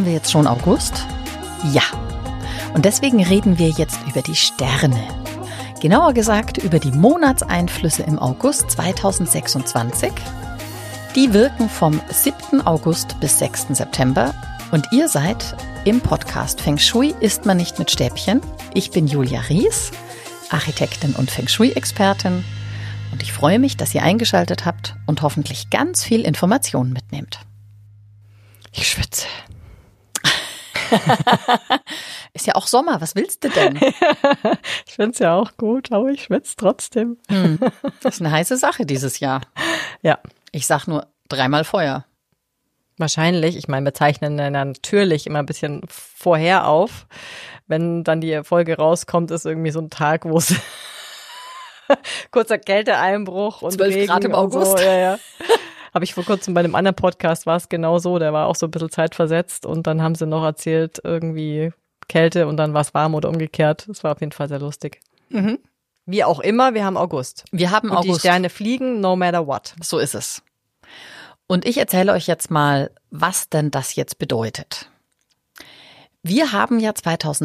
wir jetzt schon August? Ja. Und deswegen reden wir jetzt über die Sterne. Genauer gesagt über die Monatseinflüsse im August 2026. Die wirken vom 7. August bis 6. September. Und ihr seid im Podcast Feng Shui isst man nicht mit Stäbchen. Ich bin Julia Ries, Architektin und Feng Shui-Expertin. Und ich freue mich, dass ihr eingeschaltet habt und hoffentlich ganz viel Informationen mitnehmt. Ich schwitze. Ist ja auch Sommer, was willst du denn? Ich finde es ja auch gut, aber ich schwitze trotzdem. Das ist eine heiße Sache dieses Jahr. Ja. Ich sag nur 3-mal Feuer. Wahrscheinlich. Ich meine, wir zeichnen dann natürlich immer ein bisschen vorher auf. Wenn dann die Folge rauskommt, ist irgendwie so ein Tag, wo es kurzer Kälteeinbruch und 12 Regen Grad im August. So. Ja. Habe ich vor kurzem bei einem anderen Podcast, war es genau so, der war auch so ein bisschen zeitversetzt und dann haben sie noch erzählt, irgendwie Kälte und dann war es warm oder umgekehrt. Das war auf jeden Fall sehr lustig. Mhm. Wie auch immer, wir haben August. Wir haben und August. Die Sterne fliegen, no matter what. So ist es. Und ich erzähle euch jetzt mal, was denn das jetzt bedeutet. Wir haben ja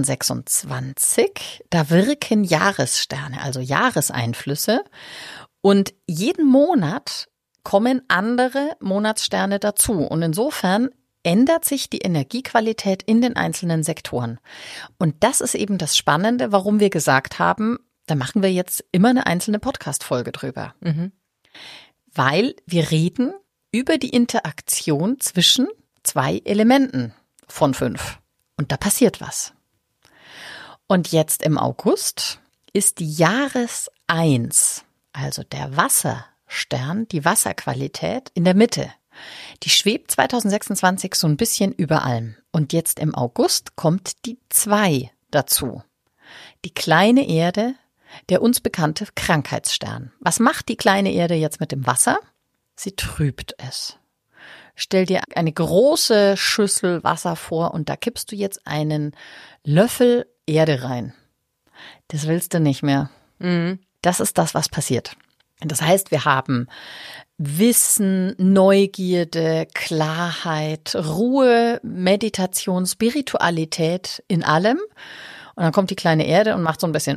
2026, da wirken Jahressterne, also Jahreseinflüsse. Und jeden Monat kommen andere Monatssterne dazu. Und insofern ändert sich die Energiequalität in den einzelnen Sektoren. Und das ist eben das Spannende, warum wir gesagt haben, da machen wir jetzt immer eine einzelne Podcast-Folge drüber. Mhm. Weil wir reden über die Interaktion zwischen 2 Elementen von 5. Und da passiert was. Und jetzt im August ist die Jahres 1, also der Wasserstern, die Wasserqualität in der Mitte. Die schwebt 2026 so ein bisschen über allem. Und jetzt im August kommt die 2 dazu. Die kleine Erde, der uns bekannte Krankheitsstern. Was macht die kleine Erde jetzt mit dem Wasser? Sie trübt es. Stell dir eine große Schüssel Wasser vor und da kippst du jetzt einen Löffel Erde rein. Das willst du nicht mehr. Mhm. Das ist das, was passiert. Das heißt, wir haben Wissen, Neugierde, Klarheit, Ruhe, Meditation, Spiritualität in allem. Und dann kommt die kleine Erde und macht so ein bisschen.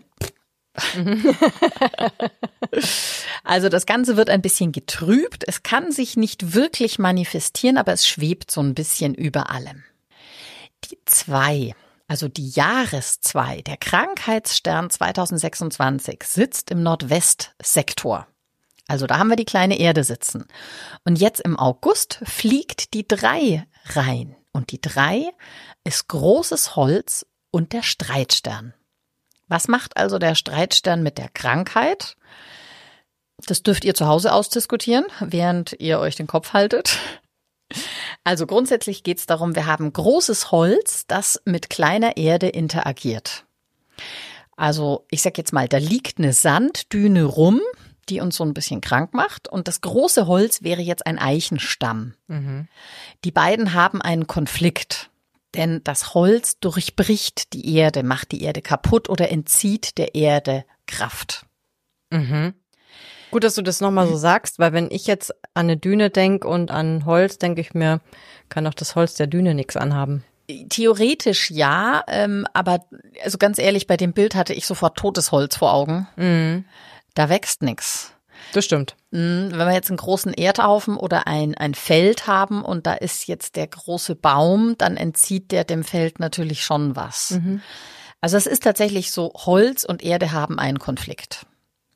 Also das Ganze wird ein bisschen getrübt. Es kann sich nicht wirklich manifestieren, aber es schwebt so ein bisschen über allem. Die 2, also die Jahres 2, der Krankheitsstern 2026, sitzt im Nordwestsektor. Also da haben wir die kleine Erde sitzen. Und jetzt im August fliegt die 3 rein. Und die 3 ist großes Holz und der Streitstern. Was macht also der Streitstern mit der Krankheit? Das dürft ihr zu Hause ausdiskutieren, während ihr euch den Kopf haltet. Also grundsätzlich geht es darum, wir haben großes Holz, das mit kleiner Erde interagiert. Also ich sag jetzt mal, da liegt eine Sanddüne rum, die uns so ein bisschen krank macht. Und das große Holz wäre jetzt ein Eichenstamm. Mhm. Die beiden haben einen Konflikt. Denn das Holz durchbricht die Erde, macht die Erde kaputt oder entzieht der Erde Kraft. Mhm. Gut, dass du das nochmal so sagst, weil wenn ich jetzt an eine Düne denke und an Holz, denke ich mir, kann auch das Holz der Düne nichts anhaben. Theoretisch ja, aber also ganz ehrlich, bei dem Bild hatte ich sofort totes Holz vor Augen. Mhm. Da wächst nichts. Das stimmt. Wenn wir jetzt einen großen Erdhaufen oder ein Feld haben und da ist jetzt der große Baum, dann entzieht der dem Feld natürlich schon was. Mhm. Also es ist tatsächlich so, Holz und Erde haben einen Konflikt.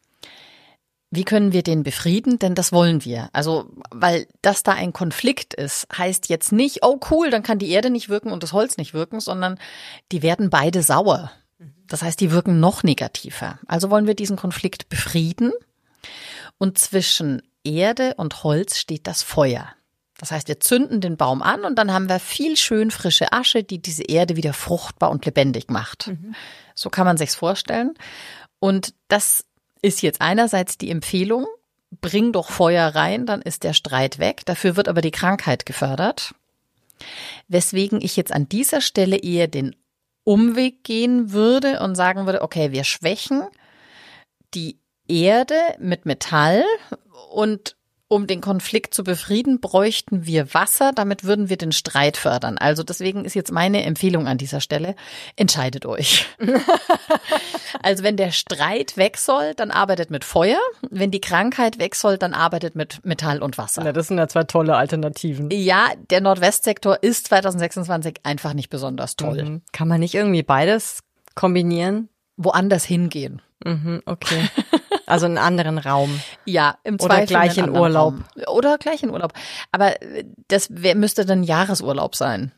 Wie können wir den befrieden? Denn das wollen wir. Also, weil dass da ein Konflikt ist, heißt jetzt nicht, oh cool, dann kann die Erde nicht wirken und das Holz nicht wirken, sondern die werden beide sauer. Das heißt, die wirken noch negativer. Also wollen wir diesen Konflikt befrieden. Und zwischen Erde und Holz steht das Feuer. Das heißt, wir zünden den Baum an und dann haben wir viel schön frische Asche, die diese Erde wieder fruchtbar und lebendig macht. Mhm. So kann man sich's vorstellen. Und das ist jetzt einerseits die Empfehlung, bring doch Feuer rein, dann ist der Streit weg. Dafür wird aber die Krankheit gefördert. Weswegen ich jetzt an dieser Stelle eher den Umweg gehen würde und sagen würde, okay, wir schwächen die Erde mit Metall und Um den Konflikt zu befrieden, bräuchten wir Wasser. Damit würden wir den Streit fördern. Also deswegen ist jetzt meine Empfehlung an dieser Stelle, entscheidet euch. Also wenn der Streit weg soll, dann arbeitet mit Feuer. Wenn die Krankheit weg soll, dann arbeitet mit Metall und Wasser. Ja, das sind ja 2 tolle Alternativen. Ja, der Nordwestsektor ist 2026 einfach nicht besonders toll. Mhm. Kann man nicht irgendwie beides kombinieren? Woanders hingehen. Mhm, okay. Also in einen anderen Raum. Ja, im Oder Zweifel gleich in Urlaub. Raum. Oder gleich in Urlaub. Aber das müsste dann Jahresurlaub sein.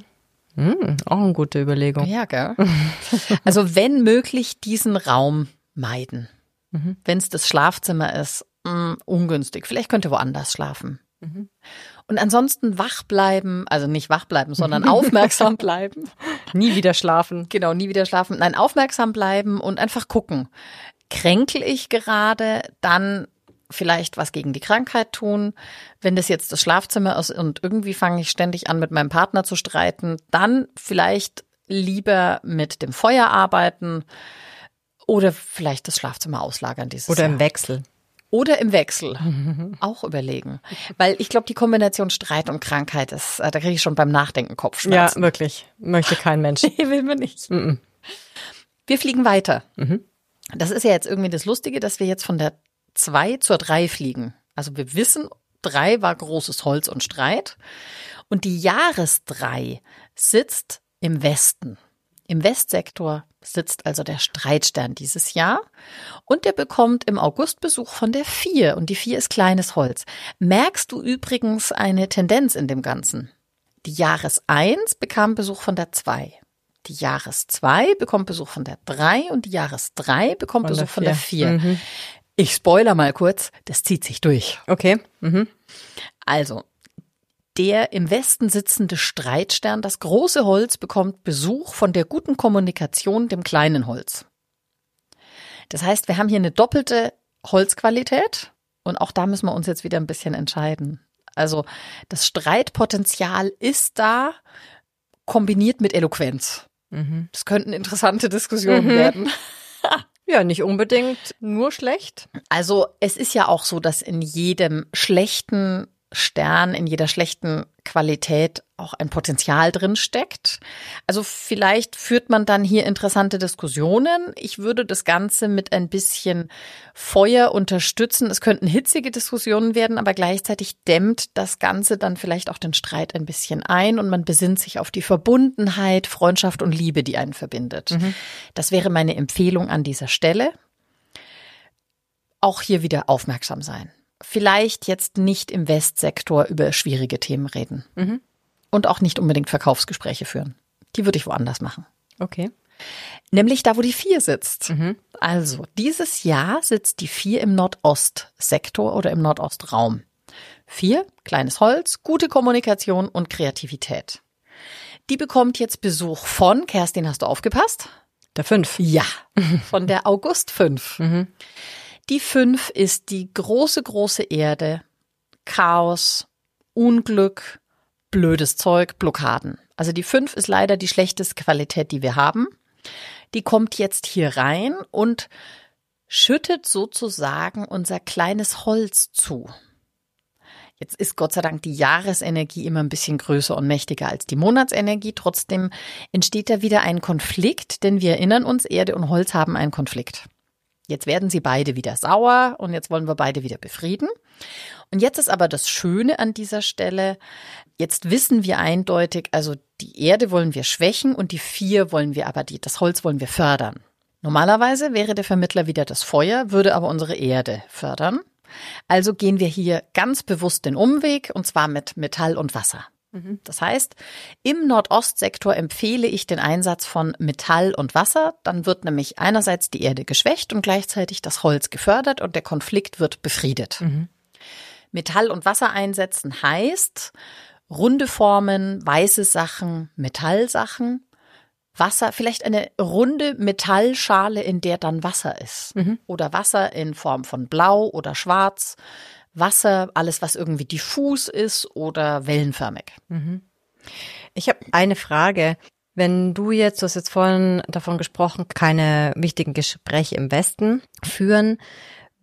Auch eine gute Überlegung. Ja, gell? Also wenn möglich diesen Raum meiden. Wenn es das Schlafzimmer ist, ungünstig. Vielleicht könnt ihr woanders schlafen. Und ansonsten wach bleiben, also nicht wach bleiben, sondern aufmerksam bleiben. Nie wieder schlafen. Genau, nie wieder schlafen. Nein, aufmerksam bleiben und einfach gucken. Kränkel ich gerade, dann vielleicht was gegen die Krankheit tun. Wenn das jetzt das Schlafzimmer ist und irgendwie fange ich ständig an, mit meinem Partner zu streiten, dann vielleicht lieber mit dem Feuer arbeiten oder vielleicht das Schlafzimmer auslagern dieses Oder Jahr. im Wechsel. Oder im Wechsel. Auch überlegen. Weil ich glaube, die Kombination Streit und Krankheit ist, da kriege ich schon beim Nachdenken Ja, Kopfschmerzen. wirklich. Möchte kein Mensch. Nee, will man nicht. Wir fliegen weiter. Das ist ja jetzt irgendwie das Lustige, dass wir jetzt von der 2 zur 3 fliegen. Also wir wissen, 3 war großes Holz und Streit. Und die Jahres 3 sitzt im Westen. Im Westsektor sitzt also der Streitstern dieses Jahr. Und der bekommt im August Besuch von der 4. Und die 4 ist kleines Holz. Merkst du übrigens eine Tendenz in dem Ganzen? Die Jahres 1 bekam Besuch von der 2. Die Jahres 2 bekommt Besuch von der 3 und die Jahres 3 bekommt Besuch von der 4. Ich spoiler mal kurz, das zieht sich durch. Okay. Also, der im Westen sitzende Streitstern, das große Holz, bekommt Besuch von der guten Kommunikation, dem kleinen Holz. Das heißt, wir haben hier eine doppelte Holzqualität und auch da müssen wir uns jetzt wieder ein bisschen entscheiden. Also, das Streitpotenzial ist da, kombiniert mit Eloquenz. Das könnten interessante Diskussionen werden. Ja, nicht unbedingt nur schlecht. Also es ist ja auch so, dass in jedem schlechten Stern, in jeder schlechten Qualität auch ein Potenzial drin steckt. Also vielleicht führt man dann hier interessante Diskussionen. Ich würde das Ganze mit ein bisschen Feuer unterstützen. Es könnten hitzige Diskussionen werden, aber gleichzeitig dämmt das Ganze dann vielleicht auch den Streit ein bisschen ein und man besinnt sich auf die Verbundenheit, Freundschaft und Liebe, die einen verbindet. Das wäre meine Empfehlung an dieser Stelle. Auch hier wieder aufmerksam sein. Vielleicht jetzt nicht im Westsektor über schwierige Themen reden. Und auch nicht unbedingt Verkaufsgespräche führen. Die würde ich woanders machen. Okay. Nämlich da, wo die 4 sitzt. Also, dieses Jahr sitzt die 4 im Nordostsektor oder im Nordostraum. 4, kleines Holz, gute Kommunikation und Kreativität. Die bekommt jetzt Besuch von, Kerstin, hast du aufgepasst? Der 5. Ja, von der August 5. Die 5 ist die große, große Erde, Chaos, Unglück, blödes Zeug, Blockaden. Also die 5 ist leider die schlechteste Qualität, die wir haben. Die kommt jetzt hier rein und schüttet sozusagen unser kleines Holz zu. Jetzt ist Gott sei Dank die Jahresenergie immer ein bisschen größer und mächtiger als die Monatsenergie. Trotzdem entsteht da wieder ein Konflikt, denn wir erinnern uns, Erde und Holz haben einen Konflikt. Jetzt werden sie beide wieder sauer und jetzt wollen wir beide wieder befrieden. Und jetzt ist aber das Schöne an dieser Stelle, jetzt wissen wir eindeutig, also die Erde wollen wir schwächen und die 4 wollen wir aber, das Holz wollen wir fördern. Normalerweise wäre der Vermittler wieder das Feuer, würde aber unsere Erde fördern. Also gehen wir hier ganz bewusst den Umweg und zwar mit Metall und Wasser. Das heißt, im Nordostsektor empfehle ich den Einsatz von Metall und Wasser. Dann wird nämlich einerseits die Erde geschwächt und gleichzeitig das Holz gefördert und der Konflikt wird befriedet. Metall und Wasser einsetzen heißt runde Formen, weiße Sachen, Metallsachen. Wasser, vielleicht eine runde Metallschale, in der dann Wasser ist. Oder Wasser in Form von Blau oder Schwarz. Wasser, alles, was irgendwie diffus ist oder wellenförmig. Ich habe eine Frage. Wenn du hast jetzt vorhin davon gesprochen, keine wichtigen Gespräche im Westen führen,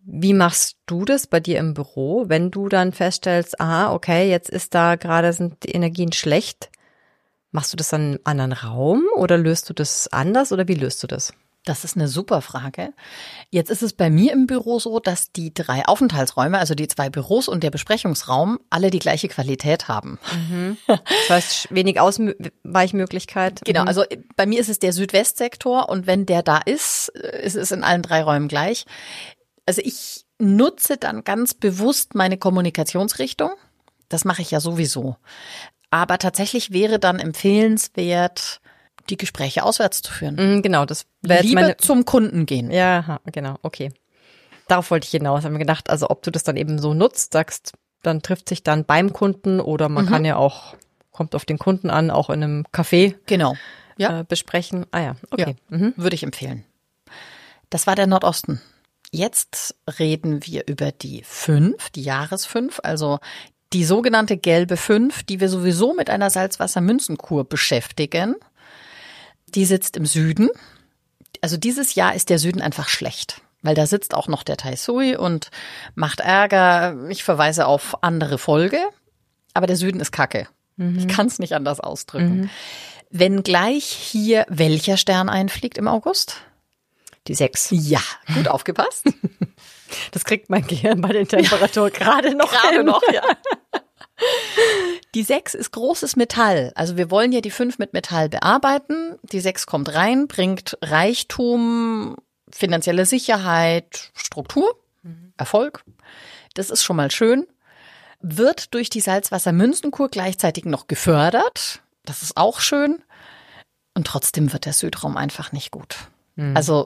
Wie machst du das bei dir im Büro, wenn du dann feststellst, aha, okay, jetzt ist da gerade, sind die Energien schlecht? Machst du das dann in einem anderen Raum oder löst du das anders oder wie löst du das? Das ist eine super Frage. Jetzt ist es bei mir im Büro so, dass die 3 Aufenthaltsräume, also die 2 Büros und der Besprechungsraum, alle die gleiche Qualität haben. Das heißt, wenig Ausweichmöglichkeit. Genau, also bei mir ist es der Südwestsektor und wenn der da ist, ist es in allen 3 Räumen gleich. Also ich nutze dann ganz bewusst meine Kommunikationsrichtung. Das mache ich ja sowieso. Aber tatsächlich wäre dann empfehlenswert, die Gespräche auswärts zu führen. Genau, das wäre jetzt Lieber zum Kunden gehen. Ja, genau, okay. Darauf wollte ich hinaus. Haben wir gedacht, also ob du das dann eben so nutzt, sagst, dann trifft sich dann beim Kunden oder man kann ja auch, kommt auf den Kunden an, auch in einem Café Genau. besprechen. Ah ja, okay. Ja, würde ich empfehlen. Das war der Nordosten. Jetzt reden wir über die 5, die Jahres-5, also die sogenannte gelbe 5, die wir sowieso mit einer Salzwassermünzenkur beschäftigen. Die sitzt im Süden. Also dieses Jahr ist der Süden einfach schlecht, weil da sitzt auch noch der Taisui und macht Ärger. Ich verweise auf andere Folge, aber der Süden ist Kacke. Ich kann es nicht anders ausdrücken. Wenngleich hier welcher Stern einfliegt im August? Die 6. Ja, gut aufgepasst. Das kriegt mein Gehirn bei den Temperaturen gerade noch hin. Ja. Die 6 ist großes Metall. Also wir wollen ja die 5 mit Metall bearbeiten. Die 6 kommt rein, bringt Reichtum, finanzielle Sicherheit, Struktur, Erfolg. Das ist schon mal schön. Wird durch die Salzwassermünzenkur gleichzeitig noch gefördert. Das ist auch schön. Und trotzdem wird der Südraum einfach nicht gut. Also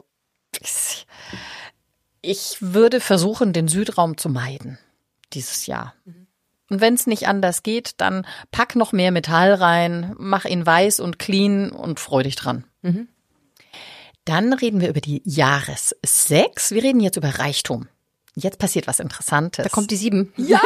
ich würde versuchen, den Südraum zu meiden dieses Jahr. Und wenn es nicht anders geht, dann pack noch mehr Metall rein, mach ihn weiß und clean und freu dich dran. Dann reden wir über die Jahres-6. Wir reden jetzt über Reichtum. Jetzt passiert was Interessantes. Da kommt die 7. Ja!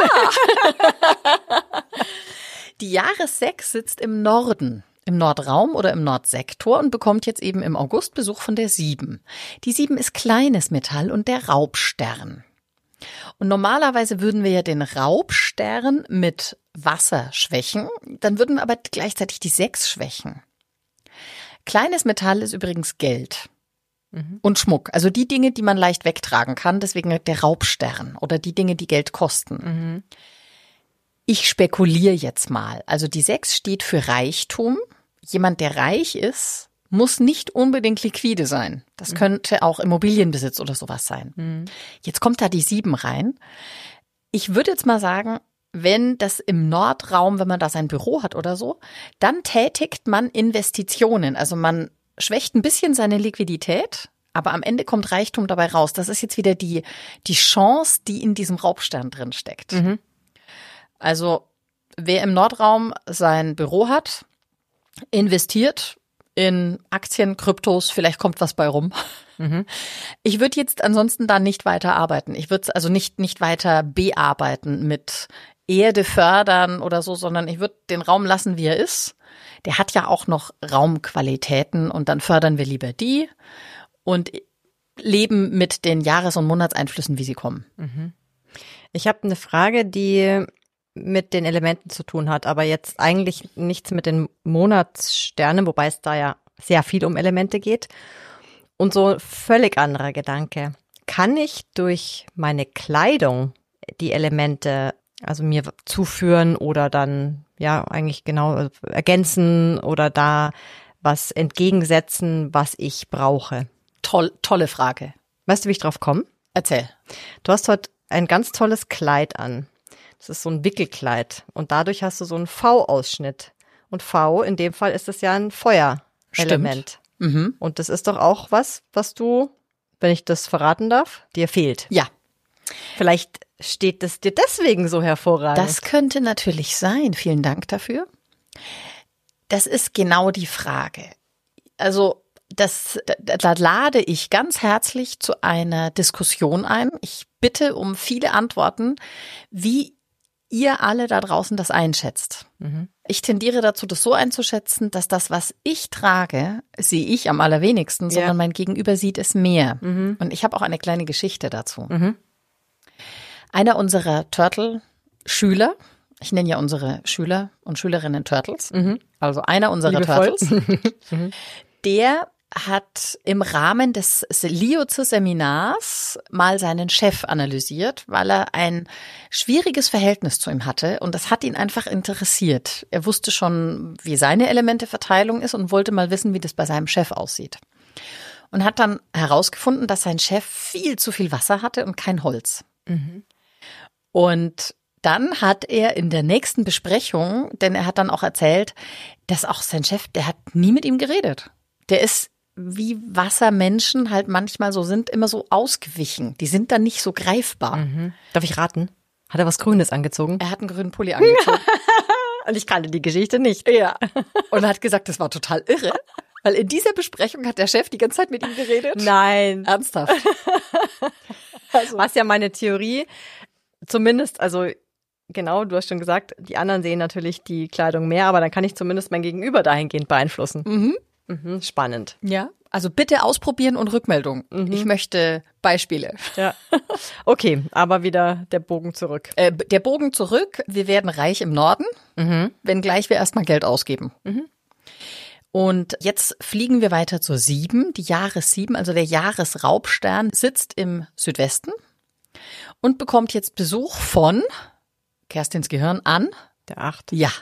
Die Jahres-6 sitzt im Norden, im Nordraum oder im Nordsektor und bekommt jetzt eben im August Besuch von der 7. Die 7 ist kleines Metall und der Raubstern. Und normalerweise würden wir ja den Raubstern mit Wasser schwächen, dann würden wir aber gleichzeitig die 6 schwächen. Kleines Metall ist übrigens Geld und Schmuck, also die Dinge, die man leicht wegtragen kann, deswegen der Raubstern oder die Dinge, die Geld kosten. Ich spekuliere jetzt mal, also die 6 steht für Reichtum. Jemand, der reich ist, muss nicht unbedingt liquide sein. Das könnte auch Immobilienbesitz oder sowas sein. Jetzt kommt da die 7 rein. Ich würde jetzt mal sagen, wenn das im Nordraum, wenn man da sein Büro hat oder so, dann tätigt man Investitionen. Also man schwächt ein bisschen seine Liquidität, aber am Ende kommt Reichtum dabei raus. Das ist jetzt wieder die Chance, die in diesem Raubstern drin steckt. Also wer im Nordraum sein Büro hat, investiert in Aktien, Kryptos, vielleicht kommt was bei rum. Ich würde jetzt ansonsten da nicht weiter arbeiten. Ich würde also nicht weiter bearbeiten mit Erde fördern oder so, sondern ich würde den Raum lassen, wie er ist. Der hat ja auch noch Raumqualitäten und dann fördern wir lieber die und leben mit den Jahres- und Monatseinflüssen, wie sie kommen. Ich habe eine Frage, die mit den Elementen zu tun hat, aber jetzt eigentlich nichts mit den Monatssternen, wobei es da ja sehr viel um Elemente geht. Und so völlig anderer Gedanke. Kann ich durch meine Kleidung die Elemente, also mir zuführen oder dann, ja, eigentlich genau ergänzen oder da was entgegensetzen, was ich brauche? Tolle Frage. Weißt du, wie ich drauf komme? Erzähl. Du hast heute ein ganz tolles Kleid an. Das ist so ein Wickelkleid und dadurch hast du so einen V-Ausschnitt. Und V, in dem Fall ist es ja ein Feuerelement. Und das ist doch auch was du, wenn ich das verraten darf, dir fehlt. Ja. Vielleicht steht es dir deswegen so hervorragend. Das könnte natürlich sein. Vielen Dank dafür. Das ist genau die Frage. Also da lade ich ganz herzlich zu einer Diskussion ein. Ich bitte um viele Antworten, wie ihr alle da draußen das einschätzt. Ich tendiere dazu, das so einzuschätzen, dass das, was ich trage, sehe ich am allerwenigsten, sondern mein Gegenüber sieht es mehr. Und ich habe auch eine kleine Geschichte dazu. Einer unserer Turtle-Schüler, ich nenne ja unsere Schüler und Schülerinnen Turtles, also einer unserer Liebevoll. Turtles, der hat im Rahmen des Liuzi-Seminars mal seinen Chef analysiert, weil er ein schwieriges Verhältnis zu ihm hatte und das hat ihn einfach interessiert. Er wusste schon, wie seine Elementeverteilung ist und wollte mal wissen, wie das bei seinem Chef aussieht. Und hat dann herausgefunden, dass sein Chef viel zu viel Wasser hatte und kein Holz. Und dann hat er in der nächsten Besprechung, denn er hat dann auch erzählt, dass auch sein Chef, der hat nie mit ihm geredet. Der ist, wie Wassermenschen halt manchmal so sind, immer so ausgewichen. Die sind dann nicht so greifbar. Darf ich raten? Hat er was Grünes angezogen? Er hat einen grünen Pulli angezogen. Und ich kannte die Geschichte nicht. Ja. Und hat gesagt, das war total irre. Weil in dieser Besprechung hat der Chef die ganze Zeit mit ihm geredet. Nein. Ernsthaft. Also. Was ja meine Theorie, zumindest, also genau, du hast schon gesagt, die anderen sehen natürlich die Kleidung mehr, aber dann kann ich zumindest mein Gegenüber dahingehend beeinflussen. Spannend. Ja, also bitte ausprobieren und Rückmeldung. Ich möchte Beispiele. Ja. Okay, aber wieder der Bogen zurück. Der Bogen zurück, wir werden reich im Norden, wenngleich wir erstmal Geld ausgeben. Und jetzt fliegen wir weiter zur 7, die Jahres 7, also der Jahresraubstern sitzt im Südwesten und bekommt jetzt Besuch von Kerstins Gehirn an. Der 8. Ja.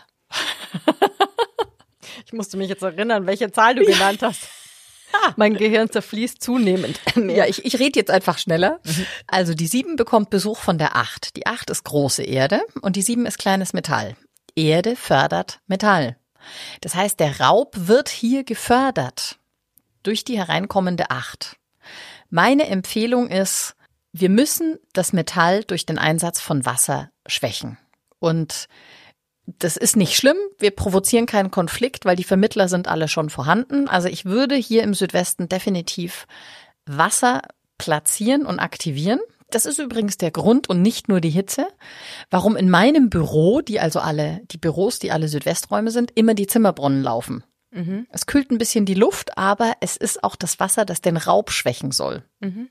Ich musste mich jetzt erinnern, welche Zahl du genannt hast. Mein Gehirn zerfließt zunehmend mehr. Ja, ich rede jetzt einfach schneller. Also die 7 bekommt Besuch von der 8. Die 8 ist große Erde und die 7 ist kleines Metall. Erde fördert Metall. Das heißt, der Raub wird hier gefördert durch die hereinkommende 8. Meine Empfehlung ist, wir müssen das Metall durch den Einsatz von Wasser schwächen. Und das ist nicht schlimm, wir provozieren keinen Konflikt, weil die Vermittler sind alle schon vorhanden. Also ich würde hier im Südwesten definitiv Wasser platzieren und aktivieren. Das ist übrigens der Grund und nicht nur die Hitze, warum in meinem Büro, die Büros, die alle Südwesträume sind, immer die Zimmerbrunnen laufen. Es kühlt ein bisschen die Luft, aber es ist auch das Wasser, das den Raub schwächen soll.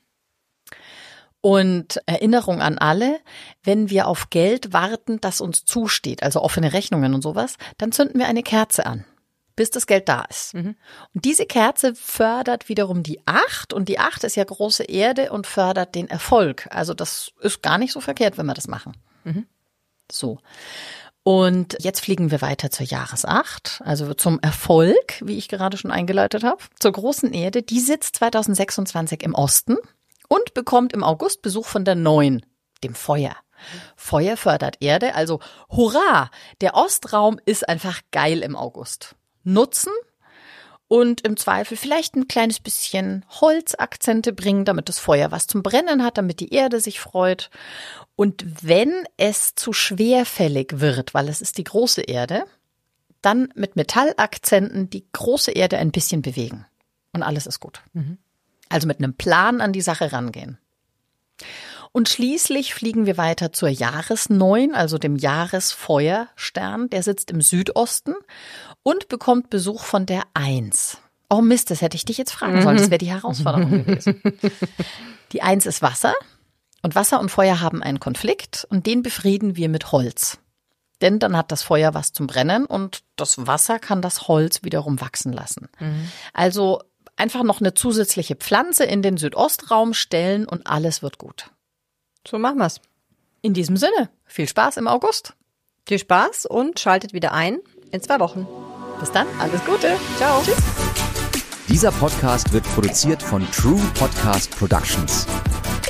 Und Erinnerung an alle, wenn wir auf Geld warten, das uns zusteht, also offene Rechnungen und sowas, dann zünden wir eine Kerze an, bis das Geld da ist. Und diese Kerze fördert wiederum die 8 und die 8 ist ja große Erde und fördert den Erfolg. Also das ist gar nicht so verkehrt, wenn wir das machen. So. Und jetzt fliegen wir weiter zur Jahres 8, also zum Erfolg, wie ich gerade schon eingeleitet habe, zur großen Erde. Die sitzt 2026 im Osten. Und bekommt im August Besuch von der 9, dem Feuer. Feuer fördert Erde, also hurra, der Ostraum ist einfach geil im August. Nutzen und im Zweifel vielleicht ein kleines bisschen Holzakzente bringen, damit das Feuer was zum Brennen hat, damit die Erde sich freut. Und wenn es zu schwerfällig wird, weil es ist die große Erde, dann mit Metallakzenten die große Erde ein bisschen bewegen. Und alles ist gut. Also mit einem Plan an die Sache rangehen. Und schließlich fliegen wir weiter zur Jahres 9, also dem Jahresfeuerstern. Der sitzt im Südosten und bekommt Besuch von der 1. Oh Mist, das hätte ich dich jetzt fragen sollen. Das wäre die Herausforderung gewesen. Die 1 ist Wasser. Und Wasser und Feuer haben einen Konflikt und den befrieden wir mit Holz. Denn dann hat das Feuer was zum Brennen und das Wasser kann das Holz wiederum wachsen lassen. Also einfach noch eine zusätzliche Pflanze in den Südostraum stellen und alles wird gut. So machen wir's. In diesem Sinne, viel Spaß im August. Viel Spaß und schaltet wieder ein in 2 Wochen. Bis dann, alles Gute. Ciao. Tschüss. Dieser Podcast wird produziert von True Podcast Productions.